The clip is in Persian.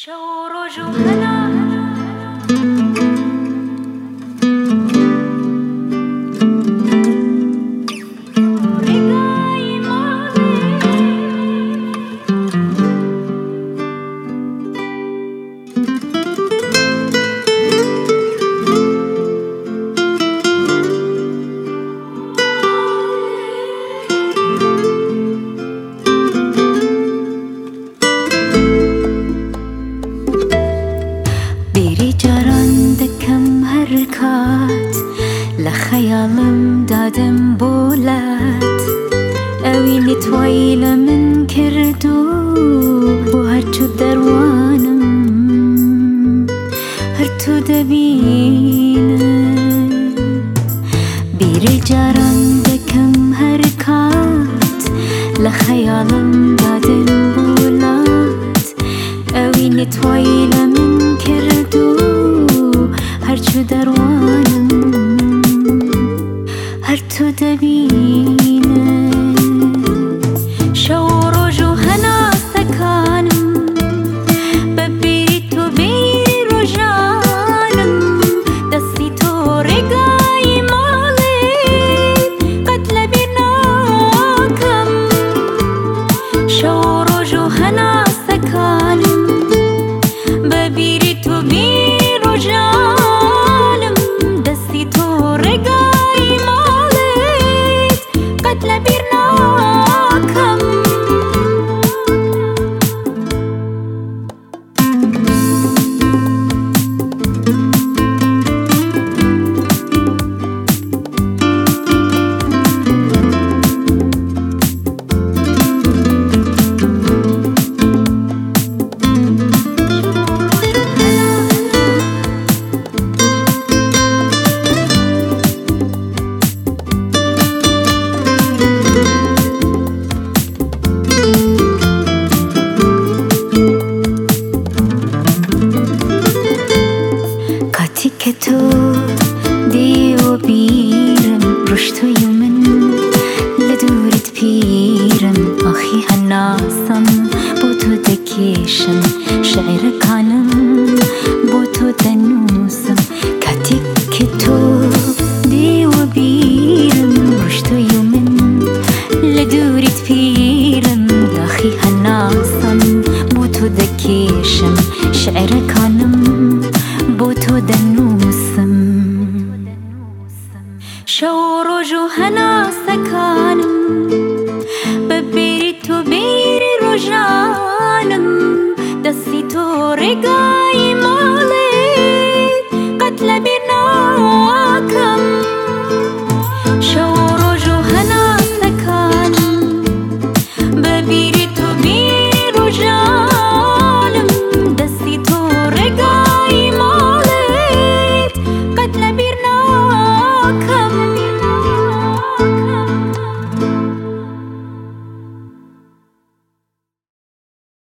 شور جهنا حركات لخيالم دادم بولات اوي نتويلة من كردو وهرتو دروانم هرتو دبينة بيري جاران دكم حركات لخيالم دادم بولات اوي نتويلة من كردو هرچو دروانم هرتو دبینه شور و جوهنا سکانم ببیری تو بیری رو جانم دستی تو رگای مالی قتل بیناکم شور و جوهنا سکانم ببیری تو بیری رو جانم تو دیو بیرم رشتو یمن لدورت پیرم آخی هناسم بو تو دکیشم شعر کانم بو تو دنوسم کاتی که تو دیو بیرم رشتو یمن لدورت پیرم آخی هناسم بو تو دکیشم شعر کانم بو تو دنوسم شور و جوهنا سکانم ببیری تو بیری رو جانم دستی تو رگا